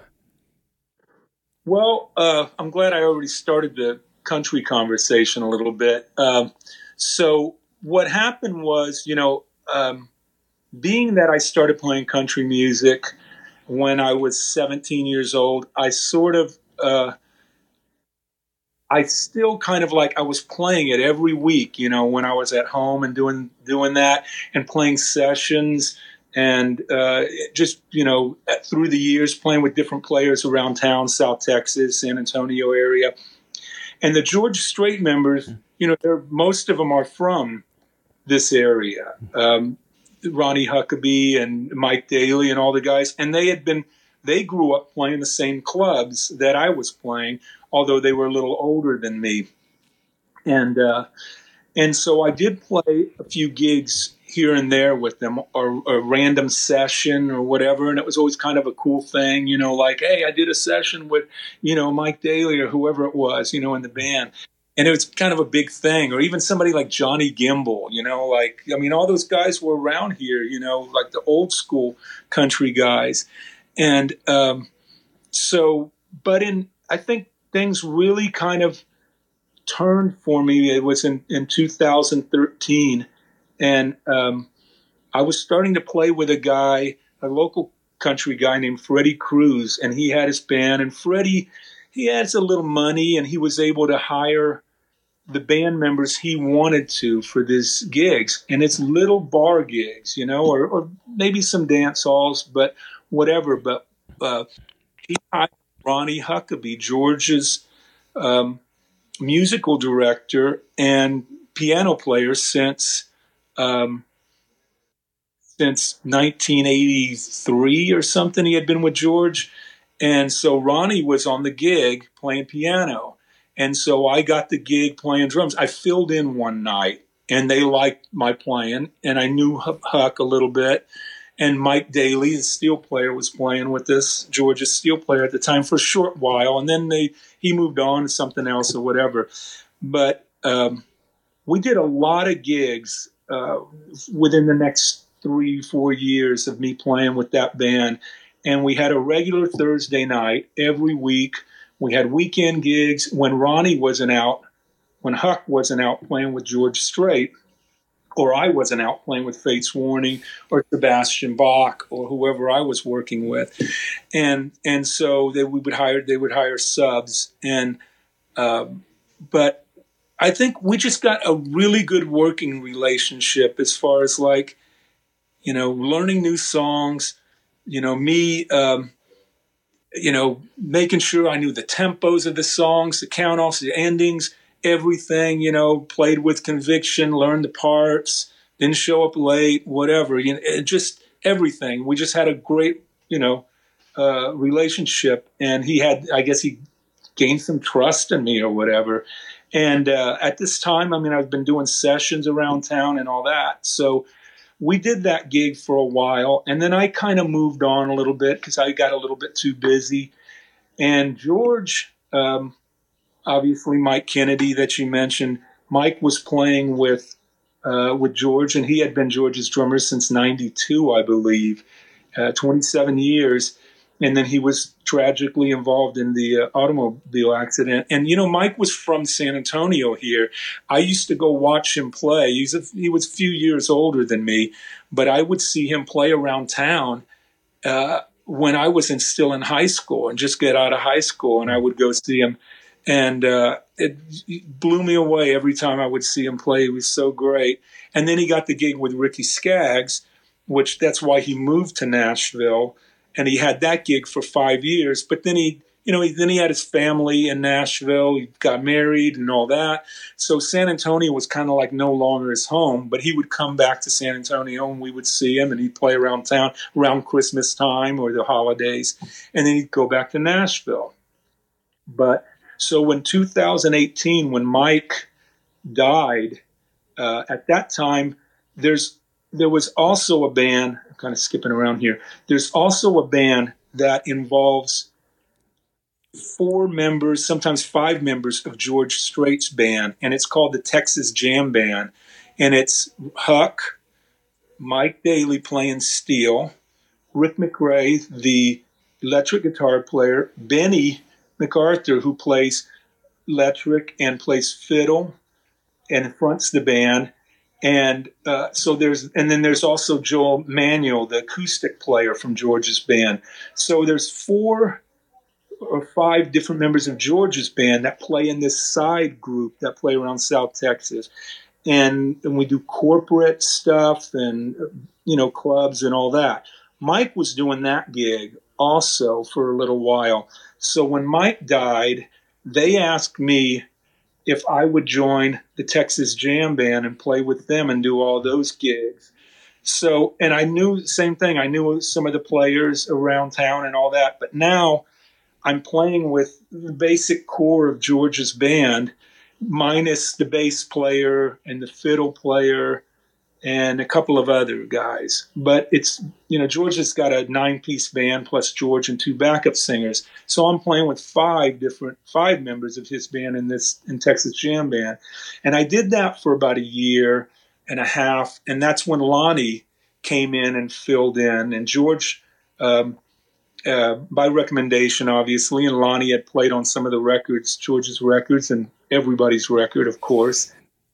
Well, uh, I'm glad I already started the country conversation a little bit. Um, so what happened was, you know, um, being that I started playing country music when I was seventeen years old, I sort of, uh, I still kind of like, I was playing it every week, you know, when I was at home and doing, doing that and playing sessions. And uh, just, you know, through the years, playing with different players around town, South Texas, San Antonio area. And the George Strait members, you know, they're, most of them are from this area. Um, Ronnie Huckabee and Mike Daly and all the guys. And they had been, they grew up playing the same clubs that I was playing, although they were a little older than me. And, uh, and so I did play a few gigs here and there with them, or a random session or whatever. And it was always kind of a cool thing, you know, like, hey, I did a session with, you know, Mike Daly or whoever it was, you know, in the band. And it was kind of a big thing. Or even somebody like Johnny Gimbel, you know, like, I mean, all those guys were around here, you know, like the old school country guys. And um, so, but in, I think things really kind of turned for me. It was in, in two thousand thirteen. And um, I was starting to play with a guy, a local country guy named Freddie Cruz, and he had his band. And Freddie, he has a little money, and he was able to hire the band members he wanted to for these gigs. And it's little bar gigs, you know, or, or maybe some dance halls, but whatever. But uh, he hired Ronnie Huckabee, George's um, musical director and piano player since... Um, since nineteen eighty-three or something. He had been with George. And so Ronnie was on the gig playing piano. And so I got the gig playing drums. I filled in one night, and they liked my playing, and I knew Huck a little bit. and Mike Daly, the steel player, was playing with this Georgia steel player at the time for a short while, and then they he moved on to something else or whatever. But um, we did a lot of gigs uh, within the next three, four years of me playing with that band, and we had a regular Thursday night every week. We had weekend gigs when Ronnie wasn't out, when Huck wasn't out playing with George Strait, or I wasn't out playing with Fates Warning or Sebastian Bach or whoever I was working with. And and so they we would hire they would hire subs. And um, but I think we just got a really good working relationship as far as, like, you know, learning new songs, you know, me um, you know, making sure I knew the tempos of the songs, the count-offs, the endings, everything, you know, played with conviction, learned the parts, didn't show up late, whatever, you know, it just everything. We just had a great, you know, uh, relationship, and he had, I guess he gained some trust in me or whatever. And uh, at this time, I mean, I've been doing sessions around town and all that. So we did that gig for a while, and then I kind of moved on a little bit because I got a little bit too busy. And George, um, obviously Mike Kennedy that you mentioned, Mike was playing with uh, with George, and he had been George's drummer since ninety-two, I believe, uh, twenty-seven years. And then he was tragically involved in the uh, automobile accident. And, you know, Mike was from San Antonio here. I used to go watch him play. He's a, he was a few years older than me, but I would see him play around town uh, when I was in, still in high school and just get out of high school, and I would go see him. And uh, it, it blew me away every time I would see him play. He was so great. And then he got the gig with Ricky Skaggs, which that's why he moved to Nashville. And he had that gig for five years. But then he, you know, he, then he had his family in Nashville. He got married and all that. So San Antonio was kind of like no longer his home. But he would come back to San Antonio, and we would see him, and he'd play around town around Christmas time or the holidays. And then he'd go back to Nashville. But so when two thousand eighteen, when Mike died, uh, at that time, there's there was also a band. I'm kind of skipping around here. There's also a band that involves four members, sometimes five members of George Strait's band, and it's called the Texas Jam Band. And it's Huck, Mike Daly playing steel, Rick McRae, the electric guitar player, Benny MacArthur, who plays electric and plays fiddle and fronts the band. And uh, so there's, and then there's also Joel Manuel, the acoustic player from George's band. So there's four or five different members of George's band that play in this side group that play around South Texas. And, and we do corporate stuff and, you know, clubs and all that. Mike was doing that gig also for a little while. So when Mike died, they asked me if I would join the Texas Jam Band and play with them and do all those gigs. So, and I knew the same thing. I knew some of the players around town and all that. But now I'm playing with the basic core of George's band, minus the bass player and the fiddle player and a couple of other guys. But it's, you know, George has got a nine-piece band plus George and two backup singers. So I'm playing with five different, five members of his band in this, in Texas Jam Band. And I did that for about a year and a half. And that's when Lonnie came in and filled in. And George, um, uh, by recommendation, obviously, and Lonnie had played on some of the records, George's records and everybody's record, of course.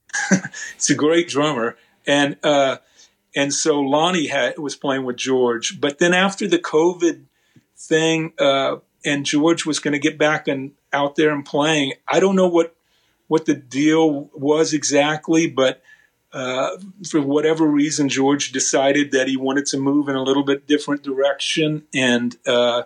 It's a great drummer. And uh, and so Lonnie had, was playing with George. But then after the COVID thing, uh, and George was going to get back and out there and playing, I don't know what what the deal was exactly, but uh, for whatever reason, George decided that he wanted to move in a little bit different direction. And uh,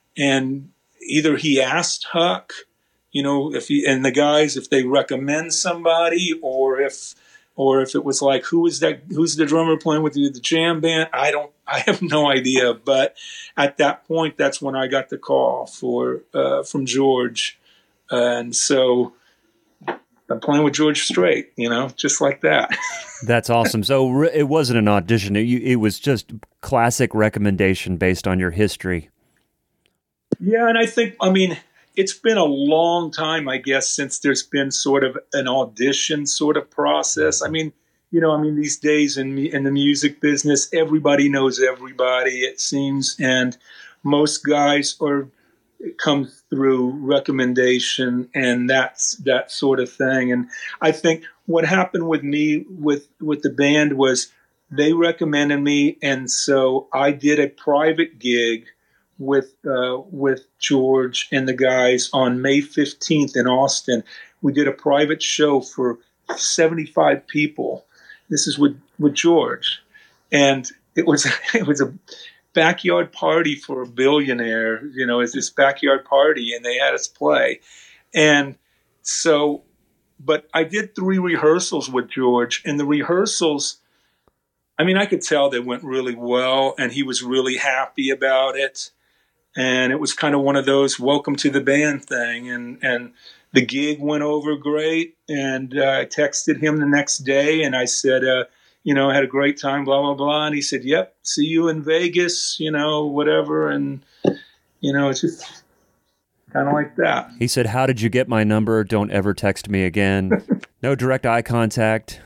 and either he asked Huck, you know, if he and the guys if they recommend somebody, or if. Or if it was like, who is that? Who's the drummer playing with you? The jam band? I don't. I have no idea. But at that point, that's when I got the call for uh, from George, and so I'm playing with George Strait, you know, just like that. That's awesome. So re- it wasn't an audition. It, it was just classic recommendation based on your history. Yeah, and I think, I mean, it's been a long time, I guess, since there's been sort of an audition sort of process. I mean, you know, I mean, these days in in the music business, everybody knows everybody, it seems, and most guys are come through recommendation and that's that sort of thing. And I think what happened with me with with the band was they recommended me, and so I did a private gig with uh, with George and the guys on May fifteenth in Austin. We did a private show for seventy-five people. This is with with George, and it was it was a backyard party for a billionaire, you know, it's this backyard party, and they had us play. And so, but I did three rehearsals with George, and the rehearsals, I mean, I could tell they went really well, and he was really happy about it. And it was kind of one of those welcome to the band thing. And, and the gig went over great. And uh, I texted him the next day, and I said, uh, you know, had a great time, blah, blah, blah. And he said, yep, see you in Vegas, you know, whatever. And, you know, it's just kind of like that. He said, how did you get my number? Don't ever text me again. No direct eye contact.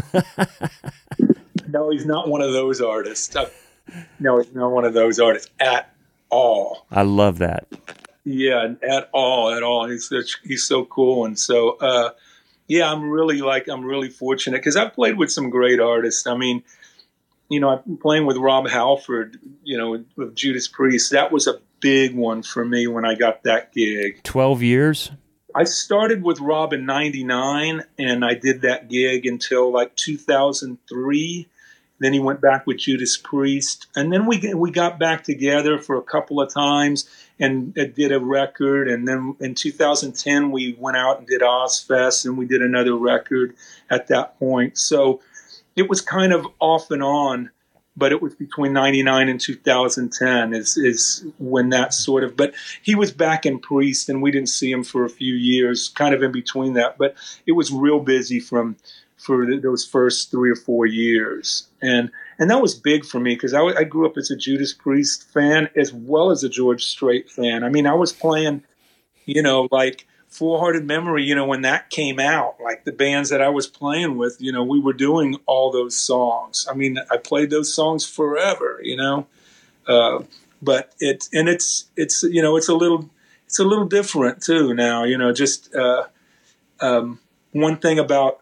No, he's not one of those artists. No, he's not one of those artists at all. I love that. Yeah, at all, at all. He's such, he's so cool. And so, uh, yeah, I'm really like, I'm really fortunate because I've played with some great artists. I mean, you know, I've been playing with Rob Halford, you know, with, with Judas Priest. That was a big one for me when I got that gig. twelve years? I started with Rob in ninety-nine, and I did that gig until like two thousand three. Then he went back with Judas Priest. And then we we got back together for a couple of times and did a record. And then in two thousand ten, we went out and did Ozfest, and we did another record at that point. So it was kind of off and on, but it was between ninety-nine and two thousand ten is, is when that sort of, but he was back in Priest, and we didn't see him for a few years, kind of in between that. But it was real busy from for those first three or four years. And and that was big for me because I, I grew up as a Judas Priest fan as well as a George Strait fan. I mean, I was playing, you know, like Full Hearted Memory, you know, when that came out, like the bands that I was playing with, you know, we were doing all those songs. I mean, I played those songs forever, you know. Uh, but it, and it's, it's, you know, it's a little, it's a little different too now, you know, just uh, um, one thing about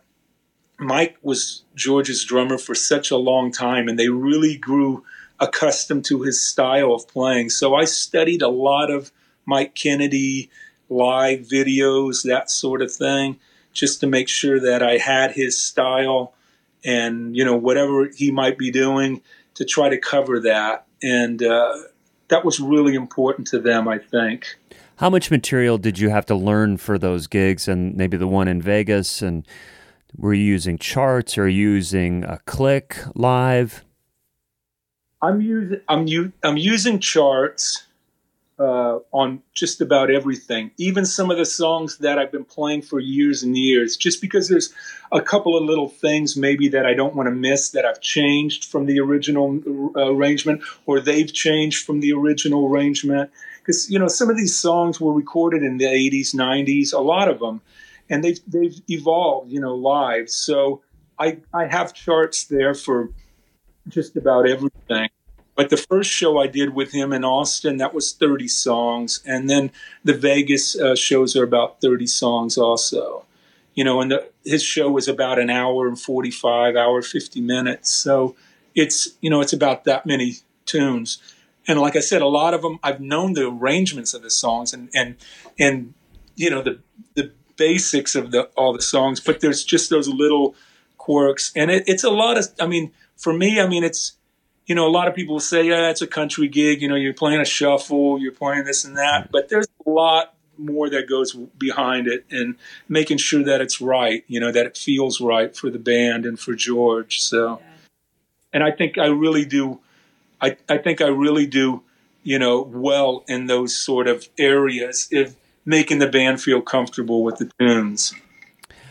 Mike was George's drummer for such a long time, and they really grew accustomed to his style of playing. So I studied a lot of Mike Kennedy live videos, that sort of thing, just to make sure that I had his style and, you know, whatever he might be doing to try to cover that. And uh, that was really important to them, I think. How much material did you have to learn for those gigs and maybe the one in Vegas? And were you using charts or using a click live? I'm using I'm u- I'm using charts uh, on just about everything, even some of the songs that I've been playing for years and years. Just because there's a couple of little things maybe that I don't want to miss that I've changed from the original uh, arrangement, or they've changed from the original arrangement. Because you know some of these songs were recorded in the eighties, nineties, a lot of them. And they've they've evolved, you know, live. So I I have charts there for just about everything. But the first show I did with him in Austin, that was thirty songs, and then the Vegas uh, shows are about thirty songs also. You know, and the, his show was about an hour and forty-five, hour fifty minutes. So it's you know it's about that many tunes. And like I said, a lot of them I've known the arrangements of the songs and and and you know the the basics of the all the songs, but there's just those little quirks, and it, it's a lot of. I mean, for me, I mean, it's you know, a lot of people say, yeah, it's a country gig. You know, you're playing a shuffle, you're playing this and that, but there's a lot more that goes behind it, and making sure that it's right. You know, that it feels right for the band and for George. So, and I think I really do. I I think I really do. You know, well in those sort of areas if. Making the band feel comfortable with the tunes.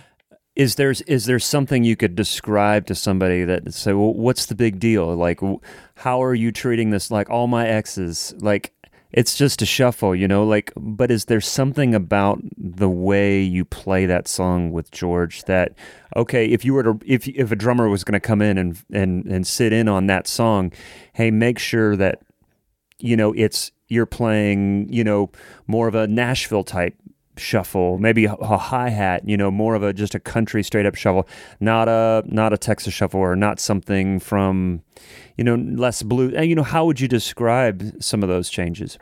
Is there is there something you could describe to somebody that say, well, what's the big deal? Like, how are you treating this? Like, all my exes, like, it's just a shuffle, you know, like, but is there something about the way you play that song with George that, okay, if you were to, if, if a drummer was going to come in and, and, and sit in on that song, hey, make sure that, you know, it's, you're playing, you know, more of a Nashville type shuffle, maybe a, a hi-hat, you know, more of a just a country straight up shuffle, not a not a Texas shuffle, or not something from, you know, less blue. And, you know, how would you describe some of those changes?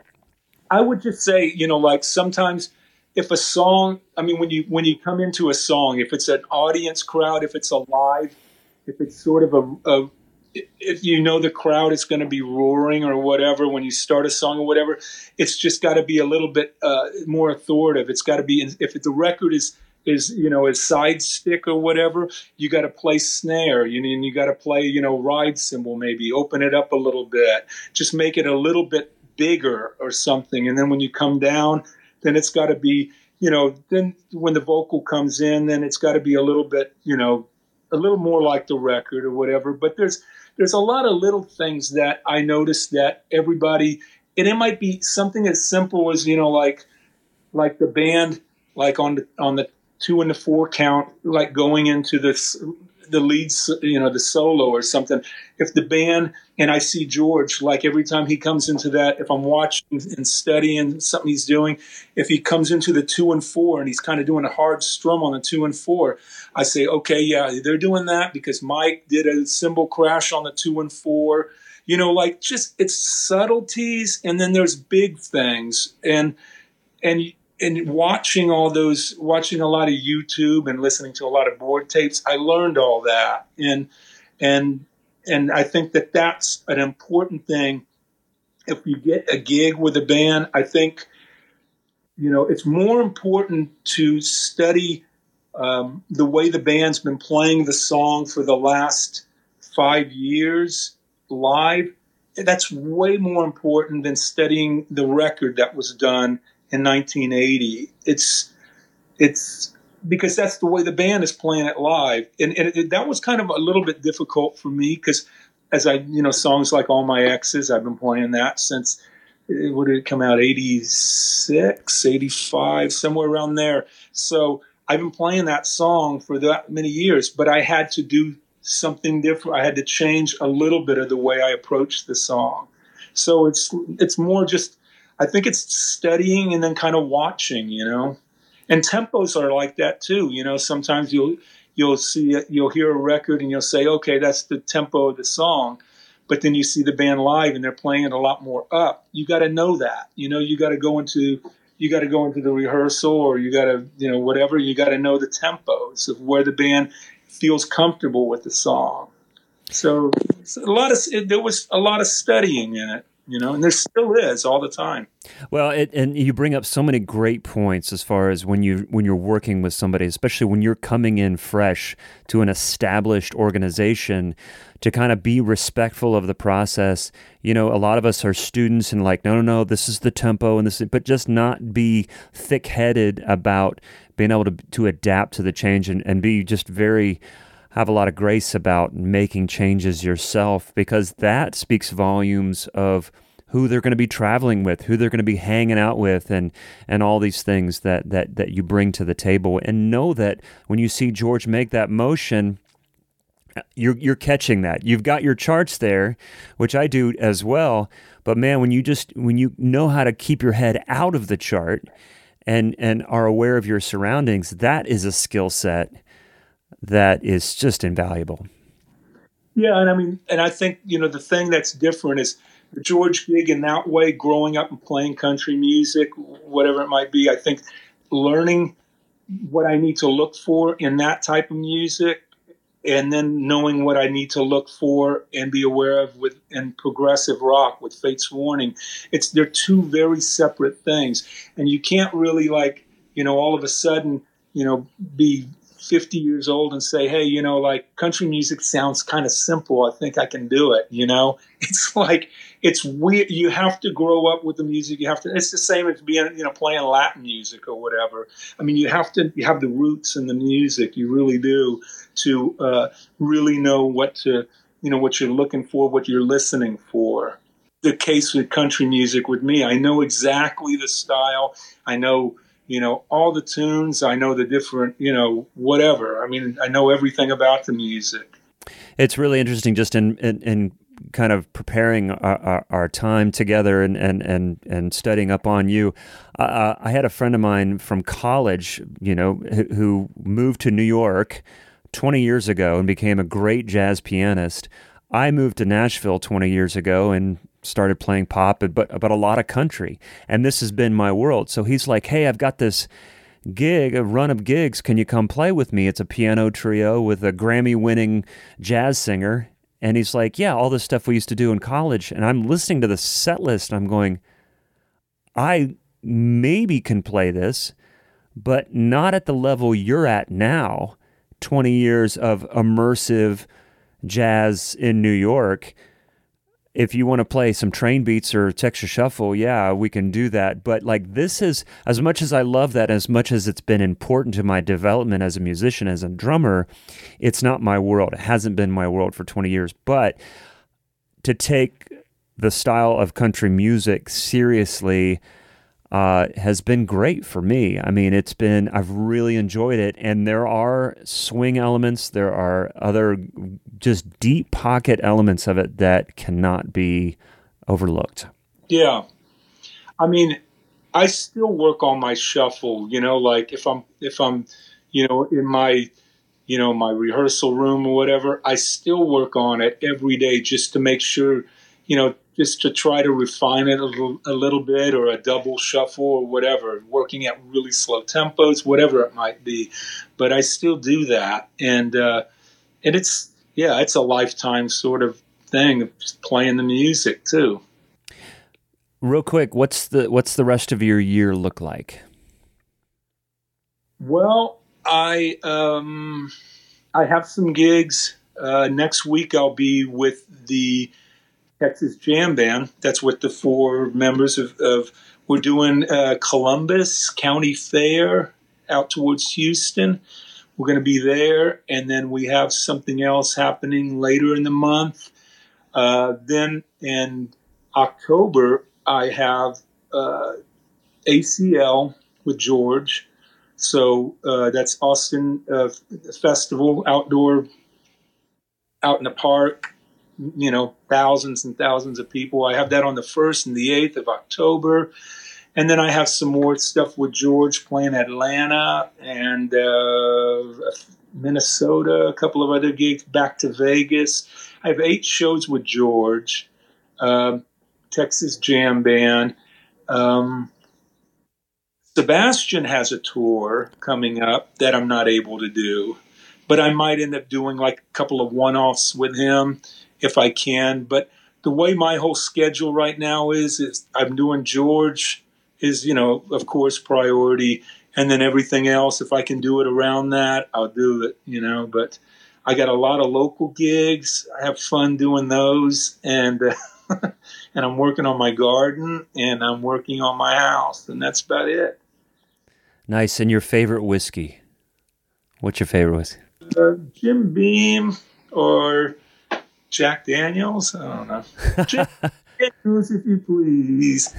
I would just say, you know, like sometimes if a song, I mean, when you when you come into a song, if it's an audience crowd, if it's a live, if it's sort of a, a if you know the crowd is going to be roaring or whatever when you start a song or whatever, it's just got to be a little bit uh, more authoritative. It's got to be, if the record is is you know is side stick or whatever, you got to play snare. You know, and you got to play you know ride cymbal, maybe open it up a little bit, just make it a little bit bigger or something. And then when you come down, then it's got to be you know then when the vocal comes in, then it's got to be a little bit you know a little more like the record or whatever. But there's There's a lot of little things that I noticed that everybody, and it might be something as simple as, you know, like, like the band, like on the, on the two and the four count, like going into this, the leads, you know, the solo or something. If the band, and I see George, like every time he comes into that, if I'm watching and studying something he's doing, if he comes into the two and four and he's kind of doing a hard strum on the two and four, I say, okay, yeah, they're doing that because Mike did a cymbal crash on the two and four, you know, like just it's subtleties. And then there's big things. And, and, and watching all those, watching a lot of YouTube and listening to a lot of board tapes, I learned all that. And, and, and I think that that's an important thing. If you get a gig with a band, I think, you know, it's more important to study um, the way the band's been playing the song for the last five years live. That's way more important than studying the record that was done in nineteen eighty. It's, it's because that's the way the band is playing it live. And, and it, that was kind of a little bit difficult for me because as I, you know, songs like All My Exes, I've been playing that since, what did it come out, eighty-six, eighty-five, somewhere around there. So I've been playing that song for that many years, but I had to do something different. I had to change a little bit of the way I approached the song. So it's, it's more just, I think it's studying and then kind of watching, you know, and tempos are like that too. You know, sometimes you'll, you'll see it, you'll hear a record and you'll say, okay, that's the tempo of the song. But then you see the band live and they're playing it a lot more up. You got to know that, you know, you got to go into, you got to go into the rehearsal or you got to, you know, whatever, you got to know the tempos of where the band feels comfortable with the song. So, so a lot of, there was a lot of studying in it. You know, and there still is all the time. Well, it, and you bring up so many great points as far as when you when you're working with somebody, especially when you're coming in fresh to an established organization, to kind of be respectful of the process. You know, a lot of us are students and like, no, no, no, this is the tempo and this, is, but just not be thick-headed about being able to to adapt to the change and, and be just very. Have a lot of grace about making changes yourself, because that speaks volumes of who they're going to be traveling with, who they're going to be hanging out with, and and all these things that that that you bring to the table. And know that when you see George make that motion, you're you're catching that. You've got your charts there, which I do as well. But man, when you just when you know how to keep your head out of the chart and and are aware of your surroundings, that is a skill set that is just invaluable. Yeah, and I mean, and I think, you know, the thing that's different is the George gig in that way, growing up and playing country music, whatever it might be, I think learning what I need to look for in that type of music and then knowing what I need to look for and be aware of with in progressive rock with Fate's Warning, it's they're two very separate things. And you can't really like, you know, all of a sudden, you know, be fifty years old and say, hey, you know, like country music sounds kind of simple. I think I can do it. You know, it's like, it's weird. You have to grow up with the music. You have to, it's the same as being, you know, playing Latin music or whatever. I mean, you have to, you have the roots in the music. You really do, to uh, really know what to, you know, what you're looking for, what you're listening for. The case with country music with me, I know exactly the style. I know, you know, all the tunes. I know the different, you know, whatever. I mean, I know everything about the music. It's really interesting just in, in, in kind of preparing our, our, our time together and, and, and, and studying up on you. Uh, I had a friend of mine from college, you know, who, who moved to New York twenty years ago and became a great jazz pianist. I moved to Nashville twenty years ago and started playing pop, but but a lot of country. And this has been my world. So he's like, hey, I've got this gig, a run of gigs. Can you come play with me? It's a piano trio with a Grammy-winning jazz singer. And he's like, yeah, all the stuff we used to do in college. And I'm listening to the set list. I'm going, I maybe can play this, but not at the level you're at now. twenty years of immersive jazz in New York. If you want to play some train beats or Texas Shuffle, yeah, we can do that. But like this is, as much as I love that, as much as it's been important to my development as a musician, as a drummer, it's not my world. It hasn't been my world for twenty years. But to take the style of country music seriously uh, has been great for me. I mean, it's been, I've really enjoyed it. And there are swing elements, there are other just deep pocket elements of it that cannot be overlooked. Yeah. I mean, I still work on my shuffle, you know, like if I'm, if I'm, you know, in my, you know, my rehearsal room or whatever, I still work on it every day just to make sure, you know, just to try to refine it a little, a little bit, or a double shuffle or whatever, working at really slow tempos, whatever it might be. But I still do that. And, uh, and it's, yeah, it's a lifetime sort of thing of playing the music too. Real quick, what's the, what's the rest of your year look like? Well, I, um, I have some gigs. Uh, next week I'll be with the Texas Jam Band. That's with the four members of, of we're doing uh, Columbus County Fair out towards Houston. We're going to be there, and then we have something else happening later in the month. Uh, then in October, I have uh, A C L with George. So uh, that's Austin uh, Festival, outdoor, out in the park. You know, thousands and thousands of people. I have that on the first and the eighth of October. And then I have some more stuff with George playing Atlanta and uh, Minnesota, a couple of other gigs, back to Vegas. I have eight shows with George, um, Texas Jam Band. Um, Sebastian has a tour coming up that I'm not able to do, but I might end up doing like a couple of one-offs with him if I can. But the way my whole schedule right now is, is I'm doing George is, you know, of course, priority. And then everything else, if I can do it around that, I'll do it, you know. But I got a lot of local gigs. I have fun doing those. And, uh, and I'm working on my garden, and I'm working on my house. And that's about it. Nice. And your favorite whiskey? What's your favorite whiskey? Uh, Jim Beam or Jack Daniels? I don't know. Jack Daniels, if you please.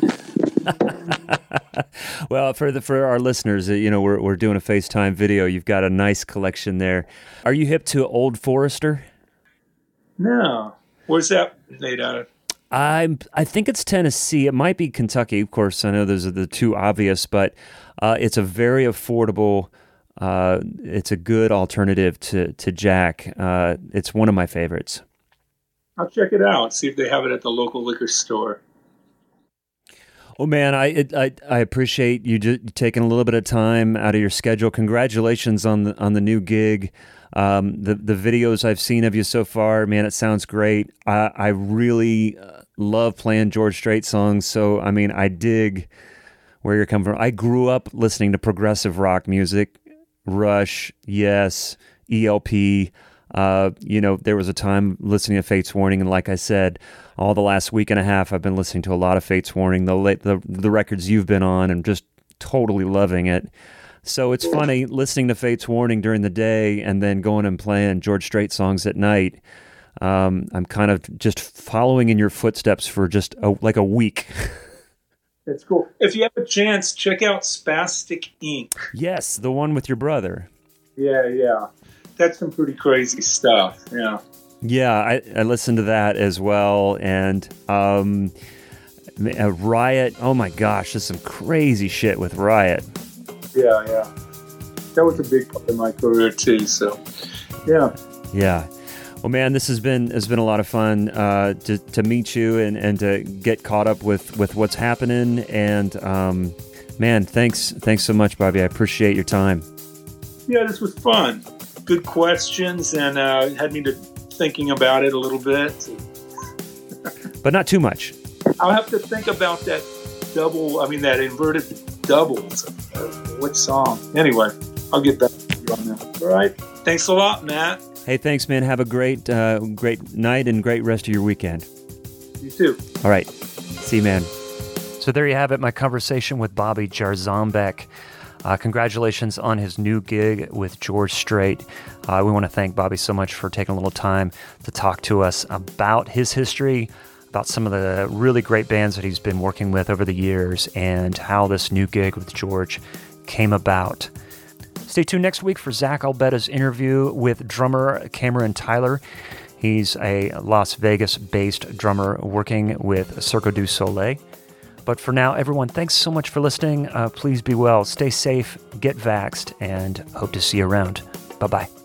Well, for the for our listeners, you know, we're we're doing a FaceTime video. You've got a nice collection there. Are you hip to Old Forester? No. Where's that made out of? I'm, I think it's Tennessee. It might be Kentucky. Of course, I know those are the two obvious, but uh, it's a very affordable. Uh, it's a good alternative to to Jack. Uh, it's one of my favorites. I'll check it out. See if they have it at the local liquor store. Oh man, I it, I I appreciate you just taking a little bit of time out of your schedule. Congratulations on the on the new gig. Um, the the videos I've seen of you so far, man, it sounds great. I I really love playing George Strait songs. So I mean, I dig where you're coming from. I grew up listening to progressive rock music. Rush, Yes, E L P. Uh, you know, there was a time listening to Fates Warning, and like I said, all the last week and a half, I've been listening to a lot of Fates Warning, the late, the the records you've been on, and just totally loving it. So it's funny listening to Fates Warning during the day and then going and playing George Strait songs at night. Um, I'm kind of just following in your footsteps for just a, like a week. That's cool. If you have a chance, check out Spastic Incorporated. Yes, the one with your brother. Yeah, yeah. That's some pretty crazy stuff. Yeah. Yeah, I, I listened to that as well. And um, Riot, oh my gosh, there's some crazy shit with Riot. Yeah, yeah. That was a big part of my career too. So, yeah. Yeah. Well, man, this has been has been a lot of fun uh, to to meet you and, and to get caught up with, with what's happening. And um, man, thanks thanks so much, Bobby. I appreciate your time. Yeah, this was fun. Good questions, and uh, had me to thinking about it a little bit. But not too much. I'll have to think about that double. I mean, that inverted doubles. Which song? Anyway, I'll get back to you on that. All right. Thanks a lot, Matt. Hey, thanks, man. Have a great, uh, great night and great rest of your weekend. You too. All right. See you, man. So there you have it, my conversation with Bobby Jarzombek. Uh, congratulations on his new gig with George Strait. Uh, we want to thank Bobby so much for taking a little time to talk to us about his history, about some of the really great bands that he's been working with over the years, and how this new gig with George came about. Stay tuned next week for Zach Albetta's interview with drummer Cameron Tyler. He's a Las Vegas-based drummer working with Cirque du Soleil. But for now, everyone, thanks so much for listening. Uh, please be well, stay safe, get vaxxed, and hope to see you around. Bye-bye.